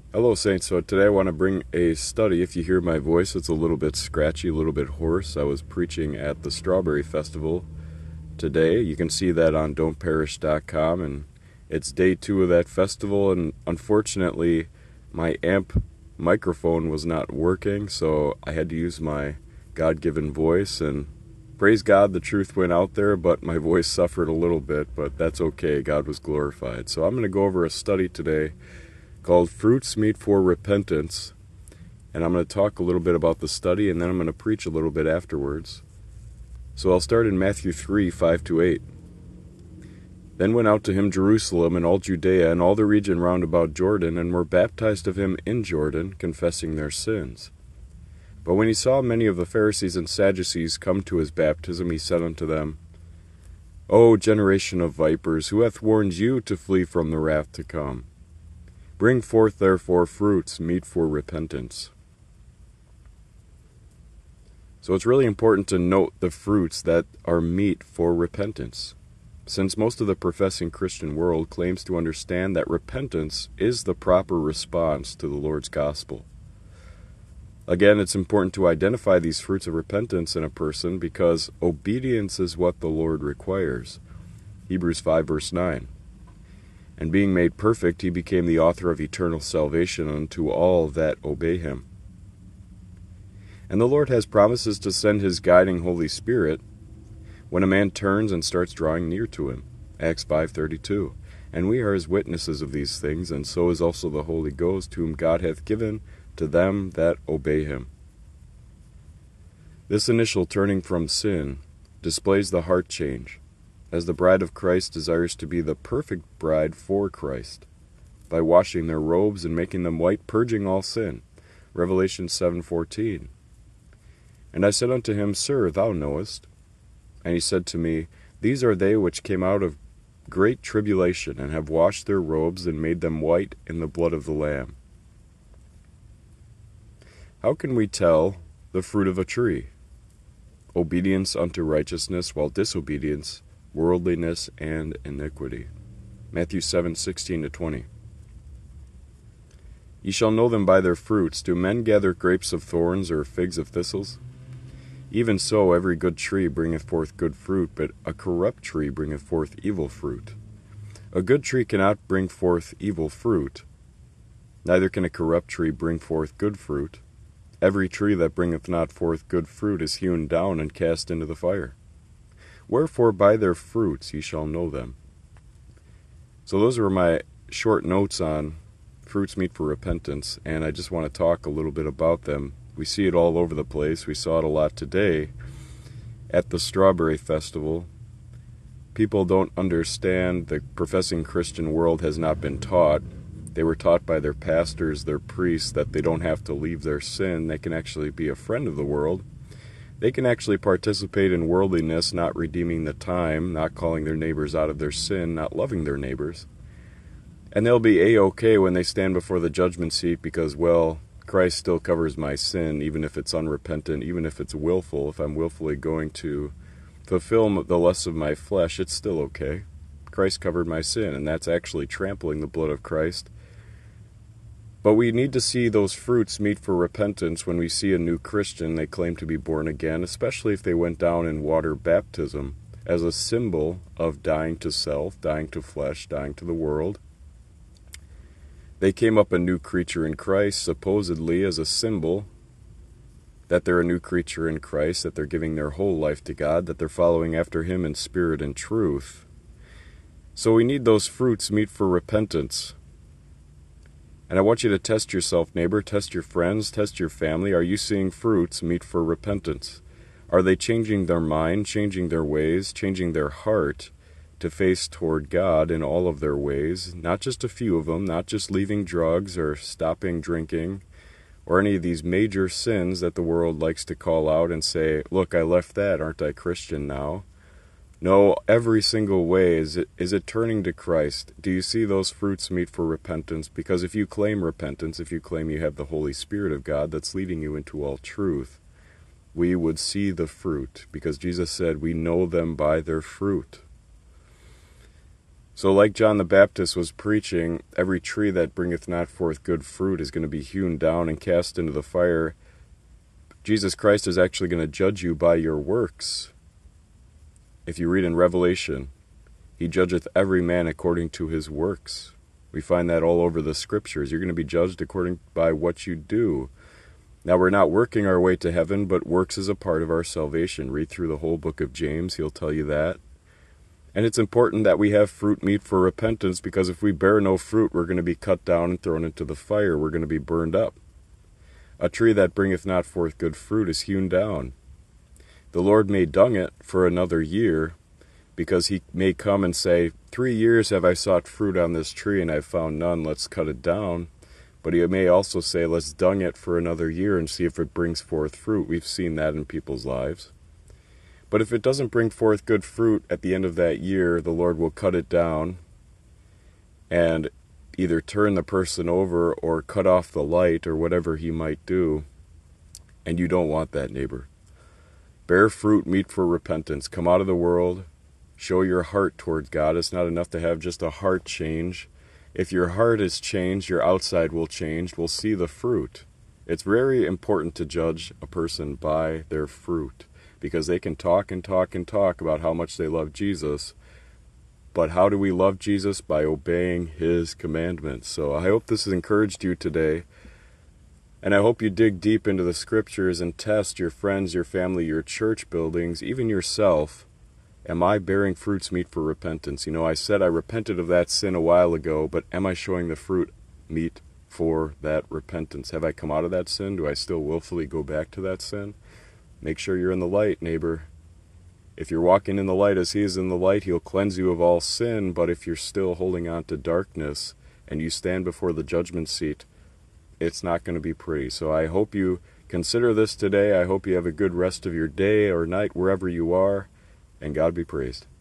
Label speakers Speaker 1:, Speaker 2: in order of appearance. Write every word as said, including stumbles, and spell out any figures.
Speaker 1: Hello, Saints. So today I want to bring a study. If you hear my voice, it's a little bit scratchy, a little bit hoarse. I was preaching at the Strawberry Festival today. You can see that on don't perish dot com, and it's day two of that festival, and unfortunately my amp microphone was not working, so I had to use my God-given voice, and praise God, the truth went out there, but my voice suffered a little bit, but that's okay. God was glorified. So I'm going to go over a study today called Fruits Meet for Repentance, and I'm going to talk a little bit about the study, and then I'm going to preach a little bit afterwards. So I'll start in Matthew three, five to eight. Then went out to him Jerusalem and all Judea and all the region round about Jordan, and were baptized of him in Jordan, confessing their sins. But when he saw many of the Pharisees and Sadducees come to his baptism, he said unto them, O generation of vipers, who hath warned you to flee from the wrath to come? Bring forth therefore fruits meet for repentance. So it's really important to note the fruits that are meet for repentance, since most of the professing Christian world claims to understand that repentance is the proper response to the Lord's gospel. Again, it's important to identify these fruits of repentance in a person because obedience is what the Lord requires. Hebrews five verse nine. And being made perfect, he became the author of eternal salvation unto all that obey him. And the Lord has promises to send his guiding Holy Spirit when a man turns and starts drawing near to him. Acts five thirty-two. And we are his witnesses of these things, and so is also the Holy Ghost, whom God hath given to them that obey him. This initial turning from sin displays the heart change, as the bride of Christ desires to be the perfect bride for Christ, by washing their robes and making them white, purging all sin. Revelation seven fourteen. And I said unto him, Sir, thou knowest. And he said to me, These are they which came out of great tribulation, and have washed their robes, and made them white in the blood of the Lamb. How can we tell the fruit of a tree? Obedience unto righteousness, while disobedience worldliness and iniquity. Matthew seven sixteen to twenty. Ye shall know them by their fruits. Do men gather grapes of thorns, or figs of thistles? Even so every good tree bringeth forth good fruit, but a corrupt tree bringeth forth evil fruit. A good tree cannot bring forth evil fruit, neither can a corrupt tree bring forth good fruit. Every tree that bringeth not forth good fruit is hewn down and cast into the fire. Wherefore by their fruits ye shall know them. So those are my short notes on fruits meet for repentance, and I just want to talk a little bit about them. We see it all over the place. We saw it a lot today at the Strawberry Festival. People don't understand. The professing Christian world has not been taught. They were taught by their pastors, their priests, that they don't have to leave their sin. They can actually be a friend of the world. They can actually participate in worldliness, not redeeming the time, not calling their neighbors out of their sin, not loving their neighbors. And they'll be A-OK when they stand before the judgment seat because, well, Christ still covers my sin, even if it's unrepentant, even if it's willful. If I'm willfully going to fulfill the lusts of my flesh, it's still okay. Christ covered my sin, and that's actually trampling the blood of Christ. But we need to see those fruits meet for repentance when we see a new Christian they claim to be born again, especially if they went down in water baptism as a symbol of dying to self, dying to flesh, dying to the world. They came up a new creature in Christ, supposedly as a symbol that they're a new creature in Christ, that they're giving their whole life to God, that they're following after him in spirit and truth. So we need those fruits meet for repentance. And I want you to test yourself, neighbor, test your friends, test your family. Are you seeing fruits meet for repentance? Are they changing their mind, changing their ways, changing their heart to face toward God in all of their ways? Not just a few of them, not just leaving drugs or stopping drinking or any of these major sins that the world likes to call out and say, look, I left that, aren't I Christian now? No, every single way. Is it, is it turning to Christ? Do you see those fruits meet for repentance? Because if you claim repentance, if you claim you have the Holy Spirit of God that's leading you into all truth, we would see the fruit. Because Jesus said, we know them by their fruit. So like John the Baptist was preaching, every tree that bringeth not forth good fruit is going to be hewn down and cast into the fire. Jesus Christ is actually going to judge you by your works. If you read in Revelation, he judgeth every man according to his works. We find that all over the scriptures. You're going to be judged according by what you do. Now, we're not working our way to heaven, but works is a part of our salvation. Read through the whole book of James. He'll tell you that. And it's important that we have fruit meet for repentance, because if we bear no fruit, we're going to be cut down and thrown into the fire. We're going to be burned up. A tree that bringeth not forth good fruit is hewn down. The Lord may dung it for another year, because he may come and say, three years have I sought fruit on this tree, and I've found none, let's cut it down. But he may also say, let's dung it for another year and see if it brings forth fruit. We've seen that in people's lives. But if it doesn't bring forth good fruit at the end of that year, the Lord will cut it down and either turn the person over or cut off the light or whatever he might do. And you don't want that, neighbor. Bear fruit meet for repentance. Come out of the world. Show your heart towards God. It's not enough to have just a heart change. If your heart is changed, your outside will change. We'll see the fruit. It's very important to judge a person by their fruit, because they can talk and talk and talk about how much they love Jesus. But how do we love Jesus? By obeying his commandments. So I hope this has encouraged you today. And I hope you dig deep into the scriptures and test your friends, your family, your church buildings, even yourself. Am I bearing fruits meet for repentance? You know, I said I repented of that sin a while ago, but am I showing the fruit meet for that repentance? Have I come out of that sin? Do I still willfully go back to that sin? Make sure you're in the light, neighbor. If you're walking in the light as he is in the light, he'll cleanse you of all sin. But if you're still holding on to darkness and you stand before the judgment seat, it's not going to be pretty. So I hope you consider this today. I hope you have a good rest of your day or night wherever you are. And God be praised.